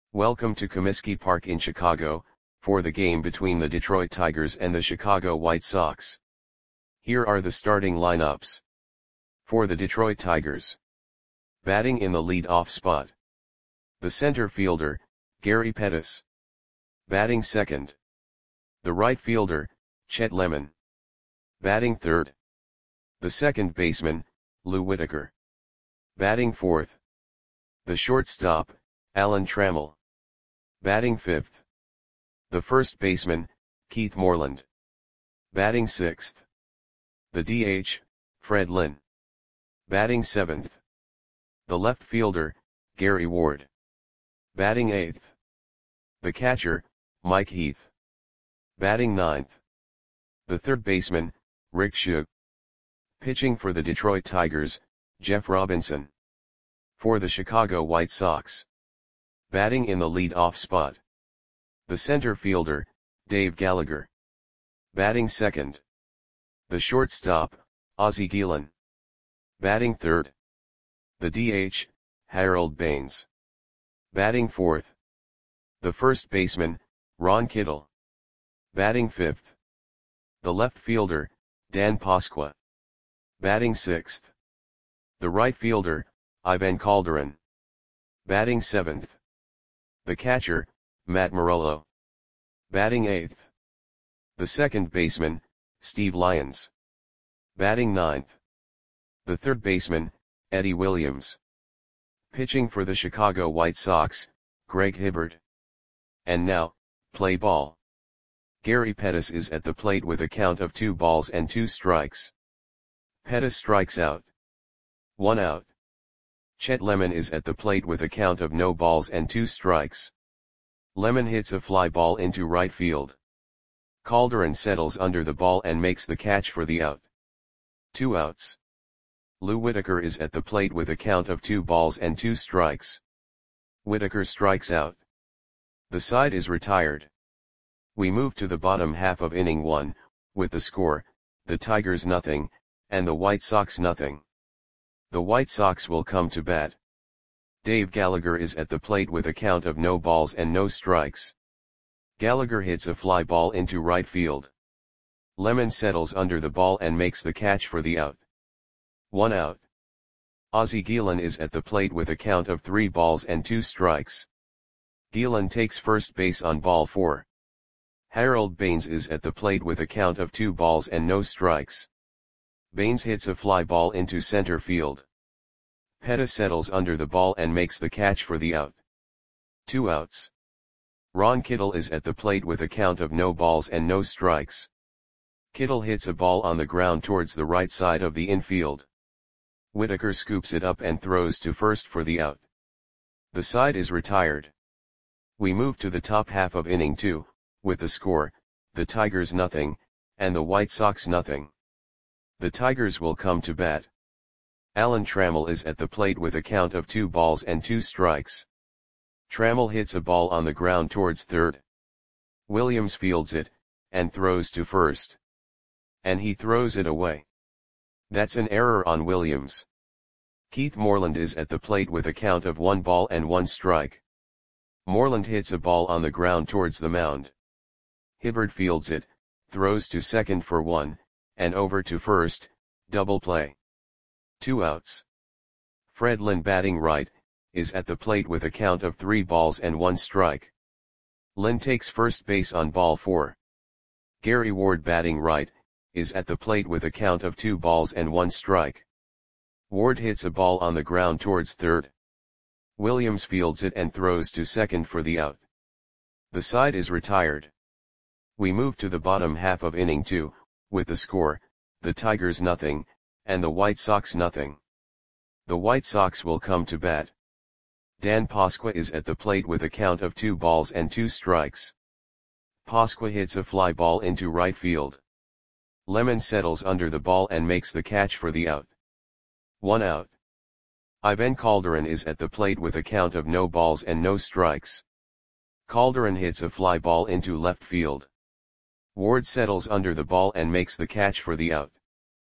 Welcome to Comiskey Park in Chicago, for the game between the Detroit Tigers and the Chicago White Sox. Here are the starting lineups. For the Detroit Tigers. Batting in the lead-off spot. The center fielder, Gary Pettis. Batting second. The right fielder, Chet Lemon. Batting third. The second baseman, Lou Whitaker. Batting fourth. The shortstop, Alan Trammell. Batting fifth. The first baseman, Keith Moreland. Batting sixth. The DH, Fred Lynn. Batting seventh. The left fielder, Gary Ward. Batting eighth. The catcher, Mike Heath. Batting ninth. The third baseman, Rick Shug. Pitching for the Detroit Tigers, Jeff Robinson. For the Chicago White Sox. Batting in the lead-off spot. The center fielder, Dave Gallagher. Batting second. The shortstop, Ozzie Guillen. Batting third. The DH, Harold Baines. Batting fourth. The first baseman, Ron Kittle. Batting fifth. The left fielder, Dan Pasqua. Batting sixth. The right fielder, Ivan Calderon. Batting seventh. The catcher, Matt Morello. Batting eighth. The second baseman, Steve Lyons. Batting ninth. The third baseman, Eddie Williams. Pitching for the Chicago White Sox, Greg Hibbert. And now, play ball. Gary Pettis is at the plate with a count of 2 balls and 2 strikes. Pettis strikes out. 1 out. Chet Lemon is at the plate with a count of no balls and 2 strikes. Lemon hits a fly ball into right field. Calderon settles under the ball and makes the catch for the out. 2 outs. Lou Whitaker is at the plate with a count of 2 balls and 2 strikes. Whitaker strikes out. The side is retired. We move to the bottom half of inning 1, with the score, the Tigers nothing, and the White Sox nothing. The White Sox will come to bat. Dave Gallagher is at the plate with a count of no balls and no strikes. Gallagher hits a fly ball into right field. Lemon settles under the ball and makes the catch for the out. 1 out. Ozzie Guillen is at the plate with a count of 3 balls and 2 strikes. Guillen takes first base on ball 4. Harold Baines is at the plate with a count of 2 balls and no strikes. Baines hits a fly ball into center field. Pettis settles under the ball and makes the catch for the out. 2 outs. Ron Kittle is at the plate with a count of no balls and no strikes. Kittle hits a ball on the ground towards the right side of the infield. Whitaker scoops it up and throws to first for the out. The side is retired. We move to the top half of inning 2, with the score, the Tigers nothing, and the White Sox nothing. The Tigers will come to bat. Alan Trammell is at the plate with a count of 2 balls and 2 strikes. Trammell hits a ball on the ground towards third. Williams fields it, and throws to first. And he throws it away. That's an error on Williams. Keith Moreland is at the plate with a count of 1 ball and 1 strike. Moreland hits a ball on the ground towards the mound. Hibbert fields it, throws to second for 1, and over to first, double play. 2 outs. Fred Lynn batting right, is at the plate with a count of 3 balls and 1 strike. Lynn takes first base on ball 4. Gary Ward batting right, is at the plate with a count of 2 balls and 1 strike. Ward hits a ball on the ground towards third. Williams fields it and throws to second for the out. The side is retired. We move to the bottom half of inning 2, with the score, the Tigers nothing, and the White Sox nothing. The White Sox will come to bat. Dan Pasqua is at the plate with a count of 2 balls and 2 strikes. Pasqua hits a fly ball into right field. Lemon settles under the ball and makes the catch for the out. 1 out. Ivan Calderon is at the plate with a count of no balls and no strikes. Calderon hits a fly ball into left field. Ward settles under the ball and makes the catch for the out.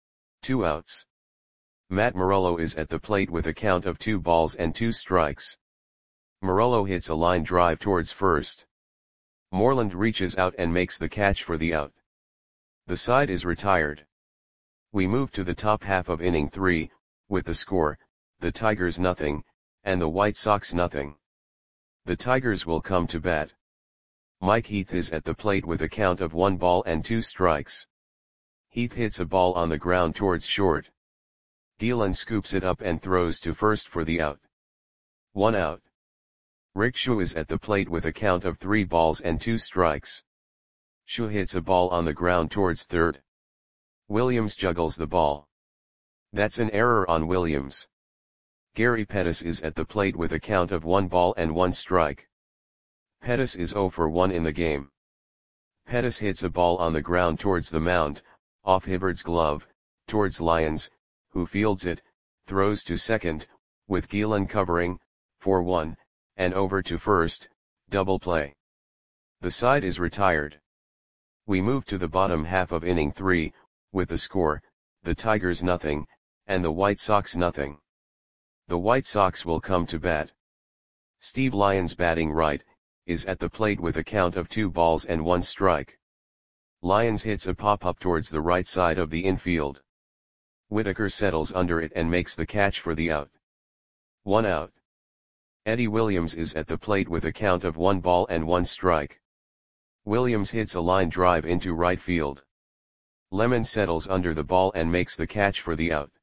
2 outs. Matt Morello is at the plate with a count of 2 balls and 2 strikes. Morello hits a line drive towards first. Moreland reaches out and makes the catch for the out. The side is retired. We move to the top half of inning 3, with the score, the Tigers nothing, and the White Sox nothing. The Tigers will come to bat. Mike Heath is at the plate with a count of 1 ball and 2 strikes. Heath hits a ball on the ground towards short. Gielan scoops it up and throws to first for the out. 1 out. Rick Shu is at the plate with a count of 3 balls and 2 strikes. Shu hits a ball on the ground towards third. Williams juggles the ball. That's an error on Williams. Gary Pettis is at the plate with a count of 1 ball and 1 strike. Pettis is 0 for 1 in the game. Pettis hits a ball on the ground towards the mound, off Hibbard's glove, towards Lyons, who fields it, throws to second, with Gielan covering, 4-1, and over to first, double play. The side is retired. We move to the bottom half of inning 3, with the score, the Tigers nothing, and the White Sox nothing. The White Sox will come to bat. Steve Lyons, batting right, is at the plate with a count of 2 balls and 1 strike. Lyons hits a pop-up towards the right side of the infield. Whitaker settles under it and makes the catch for the out. 1 out. Eddie Williams is at the plate with a count of 1 ball and 1 strike. Williams hits a line drive into right field. Lemon settles under the ball and makes the catch for the out.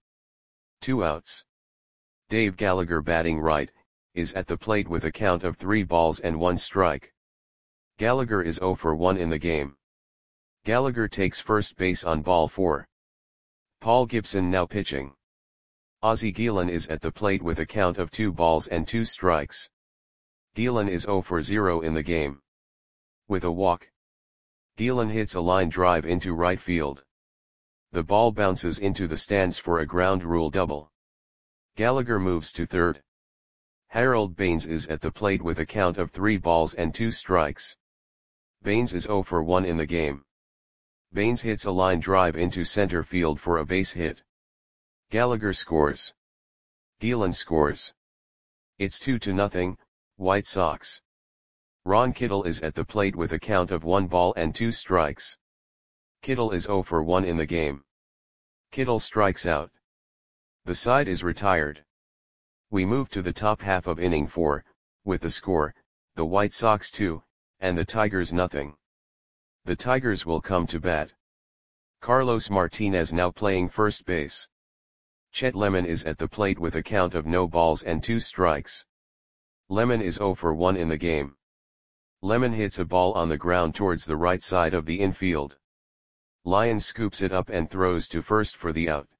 2 outs. Dave Gallagher, batting right, is at the plate with a count of 3 balls and 1 strike. Gallagher is 0 for 1 in the game. Gallagher takes first base on ball 4. Paul Gibson now pitching. Ozzie Gielan is at the plate with a count of 2 balls and 2 strikes. Gielan is 0 for 0 in the game. With a walk, Gielan hits a line drive into right field. The ball bounces into the stands for a ground rule double. Gallagher moves to third. Harold Baines is at the plate with a count of 3 balls and 2 strikes. Baines is 0 for 1 in the game. Baines hits a line drive into center field for a base hit. Gallagher scores. Gielan scores. It's 2-0, White Sox. Ron Kittle is at the plate with a count of 1 ball and 2 strikes. Kittle is 0 for 1 in the game. Kittle strikes out. The side is retired. We move to the top half of inning 4, with the score, the White Sox 2, and the Tigers nothing. The Tigers will come to bat. Carlos Martinez now playing first base. Chet Lemon is at the plate with a count of no balls and 2 strikes. Lemon is 0 for 1 in the game. Lemon hits a ball on the ground towards the right side of the infield. Lyons scoops it up and throws to first for the out.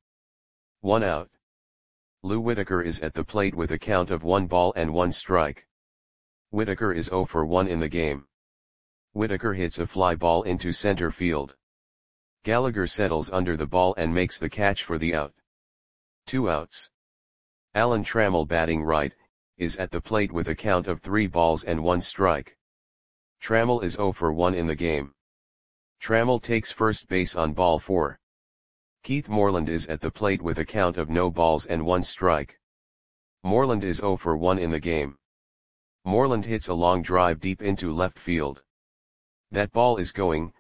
1 out. Lou Whitaker is at the plate with a count of 1 ball and 1 strike. Whitaker is 0 for 1 in the game. Whitaker hits a fly ball into center field. Gallagher settles under the ball and makes the catch for the out. 2 outs. Alan Trammell, batting right, is at the plate with a count of 3 balls and 1 strike. Trammell is 0 for 1 in the game. Trammell takes first base on ball 4. Keith Moreland is at the plate with a count of no balls and 1 strike. Moreland is 0 for 1 in the game. Moreland hits a long drive deep into left field. That ball is gone.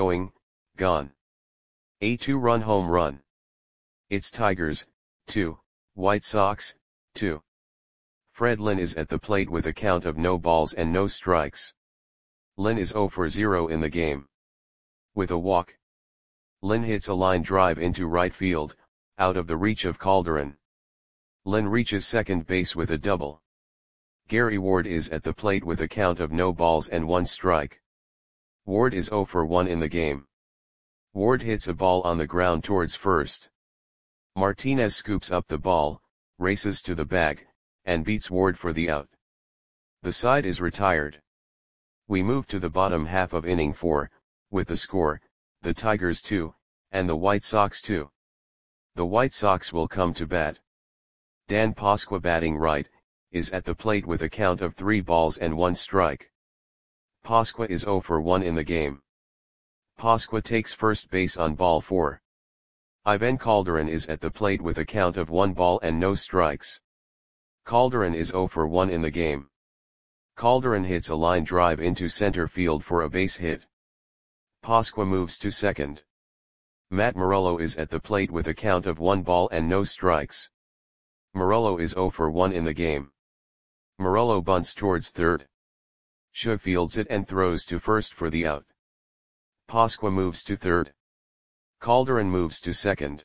A 2-run home run. It's Tigers, 2, White Sox, 2. Fred Lynn is at the plate with a count of no balls and no strikes. Lynn is 0 for 0 in the game. With a walk, Lynn hits a line drive into right field, out of the reach of Calderon. Lynn reaches second base with a double. Gary Ward is at the plate with a count of no balls and 1 strike. Ward is 0 for 1 in the game. Ward hits a ball on the ground towards first. Martinez scoops up the ball, races to the bag, and beats Ward for the out. The side is retired. We move to the bottom half of inning 4, with the score, the Tigers 2, and the White Sox 2. The White Sox will come to bat. Dan Pasqua, batting right, is at the plate with a count of 3 balls and 1 strike. Pasqua is 0 for 1 in the game. Pasqua takes first base on ball 4. Ivan Calderon is at the plate with a count of 1 ball and no strikes. Calderon is 0 for 1 in the game. Calderon hits a line drive into center field for a base hit. Pasqua moves to second. Matt Morello is at the plate with a count of 1 ball and no strikes. Morello is 0 for 1 in the game. Morello bunts towards third. Shaw fields it and throws to first for the out. Pasqua moves to third. Calderon moves to second.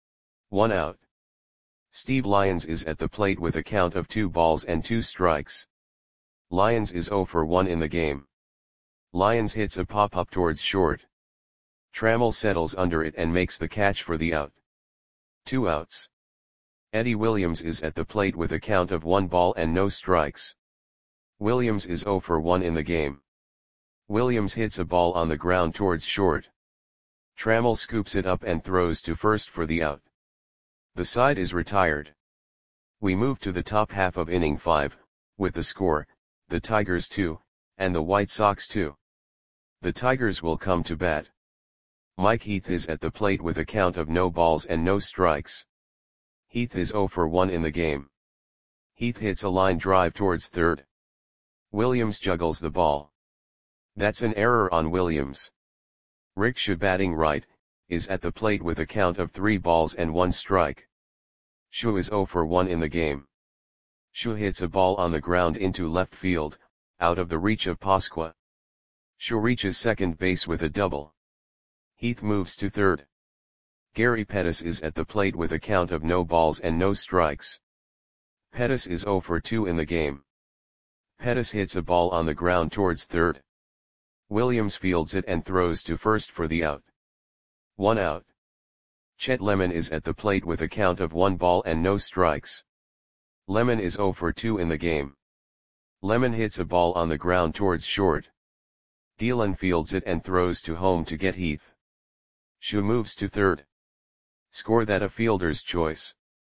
1 out. Steve Lyons is at the plate with a count of 2 balls and 2 strikes. Lyons is 0 for 1 in the game. Lyons hits a pop-up towards short. Trammell settles under it and makes the catch for the out. 2 outs. Eddie Williams is at the plate with a count of 1 ball and no strikes. Williams is 0 for 1 in the game. Williams hits a ball on the ground towards short. Trammell scoops it up and throws to first for the out. The side is retired. We move to the top half of inning 5, with the score, the Tigers 2, and the White Sox 2. The Tigers will come to bat. Mike Heath is at the plate with a count of no balls and no strikes. Heath is 0 for 1 in the game. Heath hits a line drive towards third. Williams juggles the ball. That's an error on Williams. Rick Shaw, batting right, is at the plate with a count of 3 balls and 1 strike. Shaw is 0 for 1 in the game. Shaw hits a ball on the ground into left field, out of the reach of Pasqua. Shaw reaches second base with a double. Heath moves to third. Gary Pettis is at the plate with a count of no balls and no strikes. Pettis is 0 for 2 in the game. Pettis hits a ball on the ground towards third. Williams fields it and throws to first for the out. 1 out. Chet Lemon is at the plate with a count of 1 ball and no strikes. Lemon is 0 for 2 in the game. Lemon hits a ball on the ground towards short. Dillon fields it and throws to home to get Heath. Shaw moves to third. Score that a fielder's choice.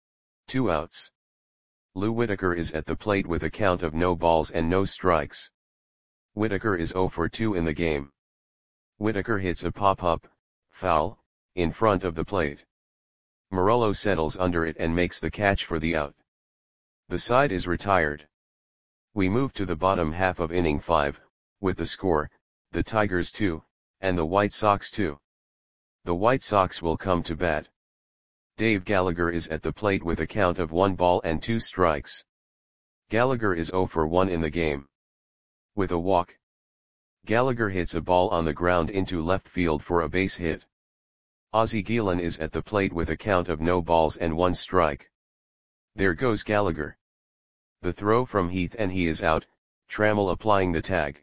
2 outs. Lou Whitaker is at the plate with a count of no balls and no strikes. Whitaker is 0 for 2 in the game. Whitaker hits a pop-up, foul, in front of the plate. Morello settles under it and makes the catch for the out. The side is retired. We move to the bottom half of inning 5, with the score, the Tigers 2, and the White Sox 2. The White Sox will come to bat. Dave Gallagher is at the plate with a count of 1 ball and 2 strikes. Gallagher is 0 for 1 in the game. With a walk, Gallagher hits a ball on the ground into left field for a base hit. Ozzie Guillen is at the plate with a count of no balls and 1 strike. There goes Gallagher. The throw from Heath and he is out, Trammell applying the tag.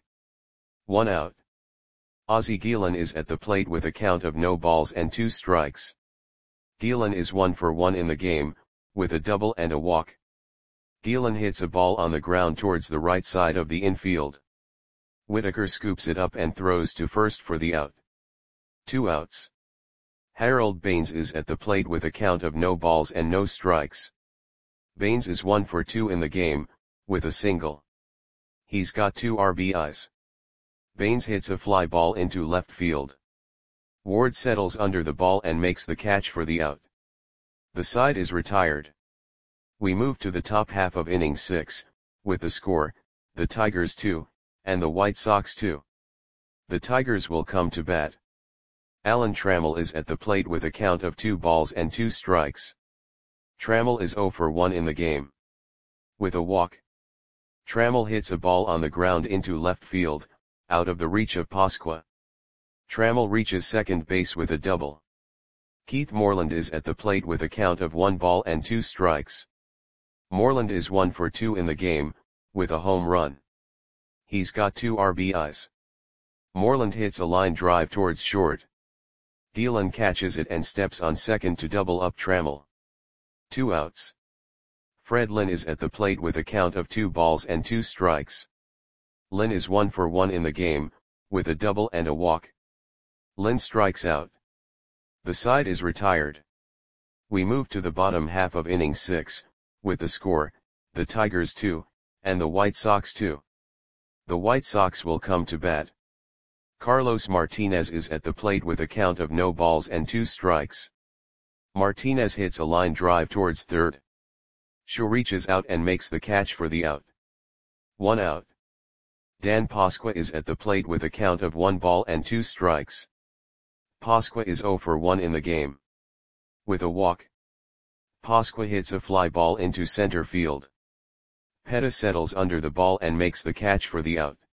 1 out. Ozzie Guillen is at the plate with a count of no balls and 2 strikes. Guillen is 1 for 1 in the game, with a double and a walk. Guillen hits a ball on the ground towards the right side of the infield. Whitaker scoops it up and throws to first for the out. 2 outs. Harold Baines is at the plate with a count of no balls and no strikes. Baines is 1 for 2 in the game, with a single. He's got 2 RBIs. Baines hits a fly ball into left field. Ward settles under the ball and makes the catch for the out. The side is retired. We move to the top half of inning 6, with the score, the Tigers 2, and the White Sox 2. The Tigers will come to bat. Alan Trammell is at the plate with a count of 2 balls and 2 strikes. Trammell is 0 for 1 in the game. With a walk, Trammell hits a ball on the ground into left field, out of the reach of Pasqua. Trammell reaches second base with a double. Keith Moreland is at the plate with a count of 1 ball and 2 strikes. Moreland is 1 for 2 in the game, with a home run. He's got 2 RBIs. Moreland hits a line drive towards short. Dillon catches it and steps on second to double up Trammell. 2 outs. Fred Lynn is at the plate with a count of 2 balls and 2 strikes. Lynn is 1 for 1 in the game, with a double and a walk. Lynn strikes out. The side is retired. We move to the bottom half of inning 6, with the score, the Tigers 2, and the White Sox 2. The White Sox will come to bat. Carlos Martinez is at the plate with a count of no balls and 2 strikes. Martinez hits a line drive towards third. Shaw reaches out and makes the catch for the out. 1 out. Dan Pasqua is at the plate with a count of 1 ball and 2 strikes. Pasqua is 0 for 1 in the game. With a walk, Pasqua hits a fly ball into center field. Pettis settles under the ball and makes the catch for the out.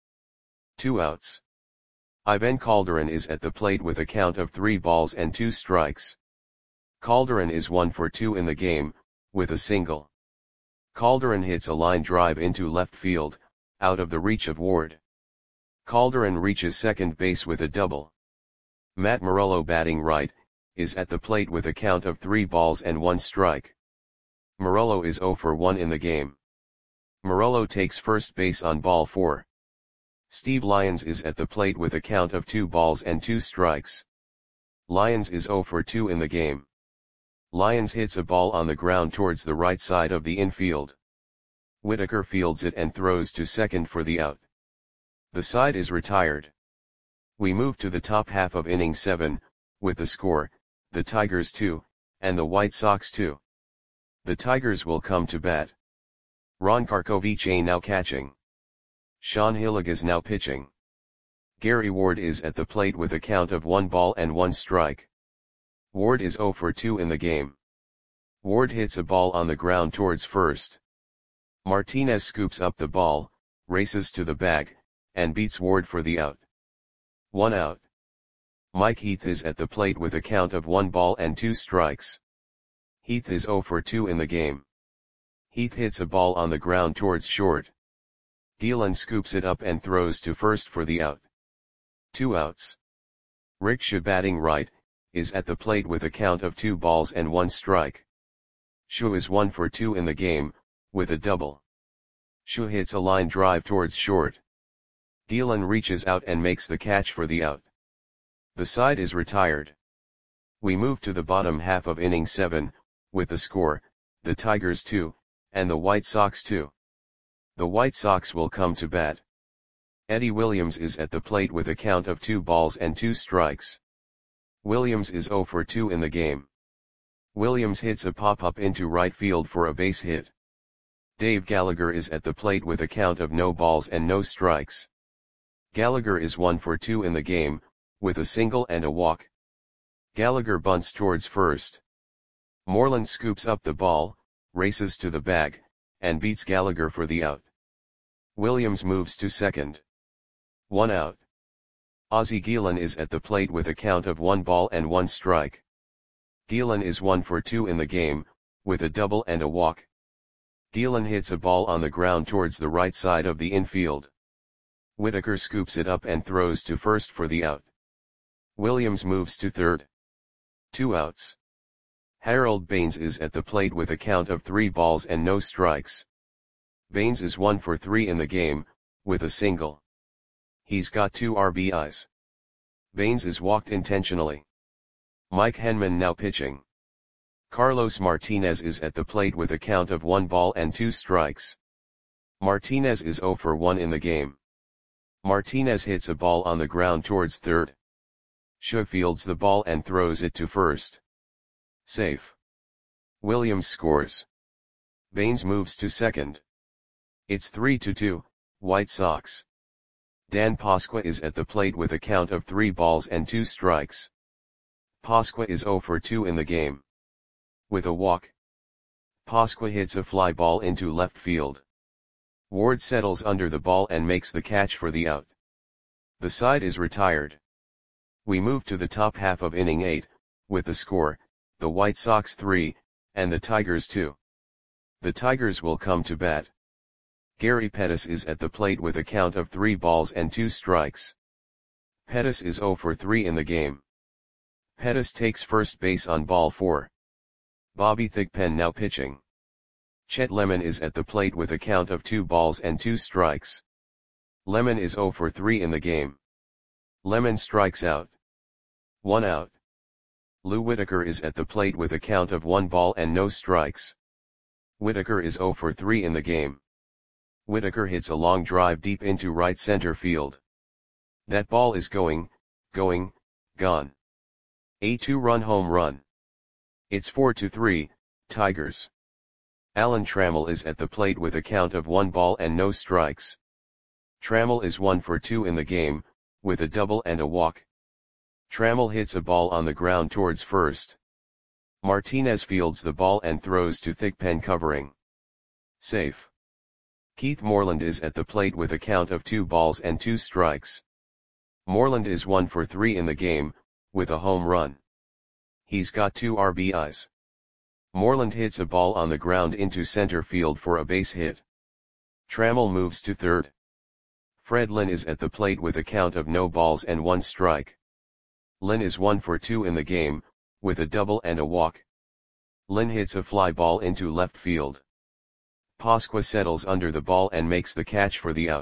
2 outs. Ivan Calderon is at the plate with a count of 3 balls and 2 strikes. Calderon is 1 for 2 in the game, with a single. Calderon hits a line drive into left field, out of the reach of Ward. Calderon reaches second base with a double. Matt Morello, batting right, is at the plate with a count of 3 balls and 1 strike. Morello is 0 for 1 in the game. Morello takes first base on ball 4. Steve Lyons is at the plate with a count of 2 balls and 2 strikes. Lyons is 0 for 2 in the game. Lyons hits a ball on the ground towards the right side of the infield. Whitaker fields it and throws to second for the out. The side is retired. We move to the top half of inning 7, with the score, the Tigers 2, and the White Sox 2. The Tigers will come to bat. Ron Karkovic now catching. Sean Hillegas now pitching. Gary Ward is at the plate with a count of 1 ball and 1 strike. Ward is 0 for 2 in the game. Ward hits a ball on the ground towards first. Martinez scoops up the ball, races to the bag, and beats Ward for the out. 1 out. Mike Heath is at the plate with a count of 1 ball and 2 strikes. Heath is 0 for 2 in the game. Heath hits a ball on the ground towards short. Gielan scoops it up and throws to first for the out. 2 outs. Rick Shea, batting right, is at the plate with a count of 2 balls and 1 strike. Shea is 1 for 2 in the game, with a double. Shea hits a line drive towards short. Gielan reaches out and makes the catch for the out. The side is retired. We move to the bottom half of inning 7, with the score, the Tigers 2, and the White Sox 2. The White Sox will come to bat. Eddie Williams is at the plate with a count of 2 balls and 2 strikes. Williams is 0 for 2 in the game. Williams hits a pop-up into right field for a base hit. Dave Gallagher is at the plate with a count of no balls and no strikes. Gallagher is 1 for 2 in the game, with a single and a walk. Gallagher bunts towards first. Moreland scoops up the ball, races to the bag, and beats Gallagher for the out. Williams moves to second. 1 out. Ozzie Gielan is at the plate with a count of 1 ball and 1 strike. Gielan is 1 for 2 in the game, with a double and a walk. Gielan hits a ball on the ground towards the right side of the infield. Whitaker scoops it up and throws to first for the out. Williams moves to third. 2 outs. Harold Baines is at the plate with a count of 3 balls and no strikes. Baines is 1 for 3 in the game, with a single. He's got 2 RBIs. Baines is walked intentionally. Mike Henman now pitching. Carlos Martinez is at the plate with a count of 1 ball and 2 strikes. Martinez is 0 for 1 in the game. Martinez hits a ball on the ground towards third. Shea fields the ball and throws it to first. Safe. Williams scores. Baines moves to second. It's 3-2, White Sox. Dan Pasqua is at the plate with a count of 3 balls and 2 strikes. Pasqua is 0 for 2 in the game. With a walk, Pasqua hits a fly ball into left field. Ward settles under the ball and makes the catch for the out. The side is retired. We move to the top half of inning 8, with the score, the White Sox 3, and the Tigers 2. The Tigers will come to bat. Gary Pettis is at the plate with a count of 3 balls and 2 strikes. Pettis is 0 for 3 in the game. Pettis takes first base on ball 4. Bobby Thigpen now pitching. Chet Lemon is at the plate with a count of 2 balls and 2 strikes. Lemon is 0 for 3 in the game. Lemon strikes out. 1 out. Lou Whitaker is at the plate with a count of 1 ball and no strikes. Whitaker is 0 for 3 in the game. Whitaker hits a long drive deep into right center field. That ball is gone. A 2-run home run. It's 4-3, Tigers. Alan Trammell is at the plate with a count of 1 ball and no strikes. Trammell is 1 for 2 in the game, with a double and a walk. Trammell hits a ball on the ground towards first. Martinez fields the ball and throws to thick pen covering. Safe. Keith Moreland is at the plate with a count of 2 balls and 2 strikes. Moreland is 1 for 3 in the game, with a home run. He's got 2 RBIs. Moreland hits a ball on the ground into center field for a base hit. Trammell moves to third. Fred Lynn is at the plate with a count of no balls and 1 strike. Lynn is 1 for 2 in the game, with a double and a walk. Lynn hits a fly ball into left field. Pasqua settles under the ball and makes the catch for the out.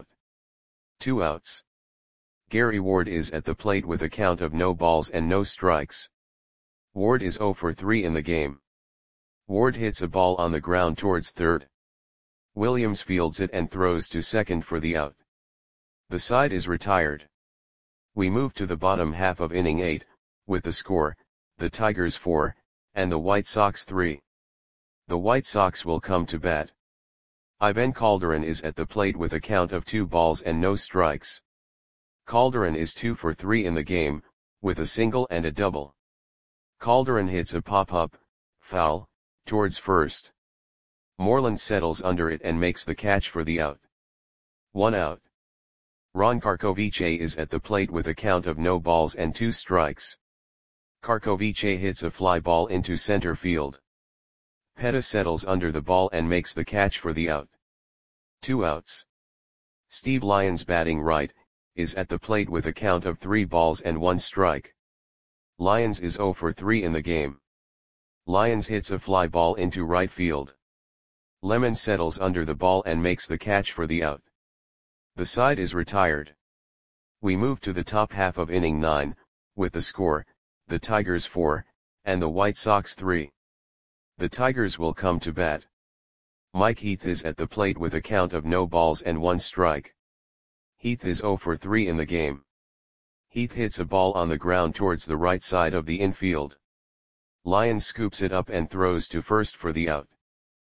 2 outs. Gary Ward is at the plate with a count of no balls and no strikes. Ward is 0 for 3 in the game. Ward hits a ball on the ground towards third. Williams fields it and throws to second for the out. The side is retired. We move to the bottom half of inning 8, with the score, the Tigers 4, and the White Sox 3. The White Sox will come to bat. Ivan Calderon is at the plate with a count of 2 balls and no strikes. Calderon is 2 for 3 in the game, with a single and a double. Calderon hits a pop-up, foul, towards first. Moreland settles under it and makes the catch for the out. 1 out. Ron Karkovice is at the plate with a count of no balls and 2 strikes. Karkovice hits a fly ball into center field. Pettis settles under the ball and makes the catch for the out. 2 outs. Steve Lyons, batting right, is at the plate with a count of 3 balls and 1 strike. Lyons is 0 for 3 in the game. Lyons hits a fly ball into right field. Lemon settles under the ball and makes the catch for the out. The side is retired. We move to the top half of inning 9, with the score, the Tigers 4, and the White Sox 3. The Tigers will come to bat. Mike Heath is at the plate with a count of no balls and 1 strike. Heath is 0 for 3 in the game. Heath hits a ball on the ground towards the right side of the infield. Lyons scoops it up and throws to first for the out.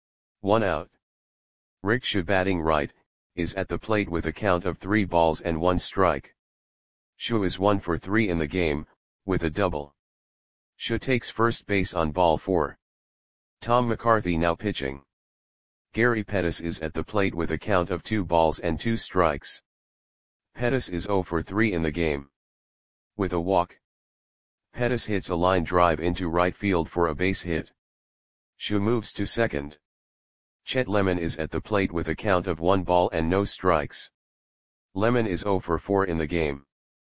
1 out. Rick Shea, batting right, is at the plate with a count of 3 balls and 1 strike. Shea is 1 for 3 in the game, with a double. Shea takes first base on ball 4. Tom McCarthy now pitching. Gary Pettis is at the plate with a count of 2 balls and 2 strikes. Pettis is 0 for 3 in the game. With a walk. Pettis hits a line drive into right field for a base hit. Shea moves to second. Chet Lemon is at the plate with a count of 1 ball and no strikes. Lemon is 0 for 4 in the game.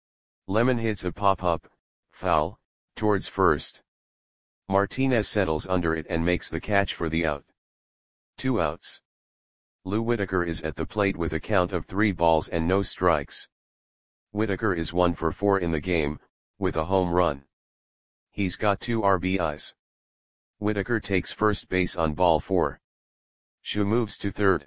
Lemon hits a pop-up, foul, towards first. Martinez settles under it and makes the catch for the out. 2 outs. Lou Whitaker is at the plate with a count of 3 balls and no strikes. Whitaker is 1 for 4 in the game, with a home run. He's got 2 RBIs. Whitaker takes first base on ball 4. Shea moves to third.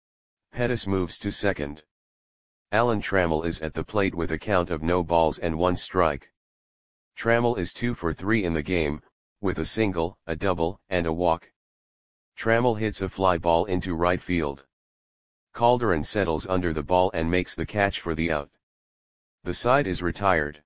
Pettis moves to second. Alan Trammell is at the plate with a count of no balls and 1 strike. Trammell is 2 for 3 in the game, with a single, a double, and a walk. Trammell hits a fly ball into right field. Calderon settles under the ball and makes the catch for the out. The side is retired.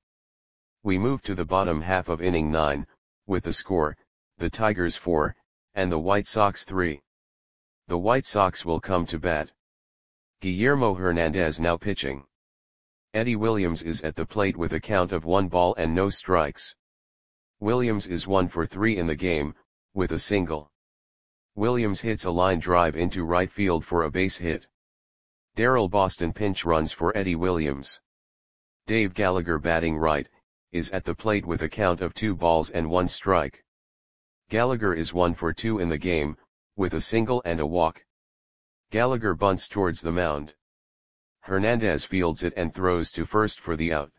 We move to the bottom half of inning 9, with the score, the Tigers 4, and the White Sox 3. The White Sox will come to bat. Guillermo Hernandez now pitching. Eddie Williams is at the plate with a count of 1 ball and no strikes. Williams is 1 for 3 in the game, with a single. Williams hits a line drive into right field for a base hit. Darrell Boston pinch runs for Eddie Williams. Dave Gallagher, batting right, is at the plate with a count of 2 balls and 1 strike. Gallagher is 1 for 2 in the game, with a single and a walk. Gallagher bunts towards the mound. Hernandez fields it and throws to first for the out.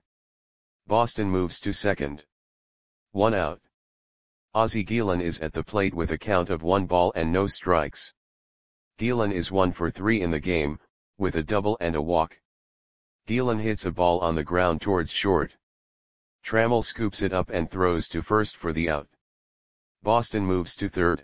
Boston moves to second. 1 out. Ozzie Guillen is at the plate with a count of 1 ball and no strikes. Guillen is 1 for 3 in the game, with a double and a walk. Guillen hits a ball on the ground towards short. Trammell scoops it up and throws to first for the out. Boston moves to third.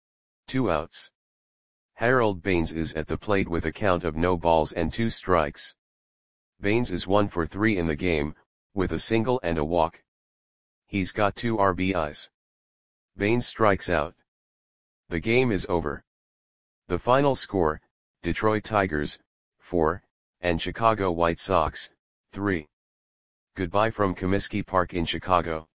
2 outs. Harold Baines is at the plate with a count of no balls and 2 strikes. Baines is 1 for 3 in the game, with a single and a walk. He's got 2 RBIs. Baines strikes out. The game is over. The final score, Detroit Tigers, 4, and Chicago White Sox, 3. Goodbye from Comiskey Park in Chicago.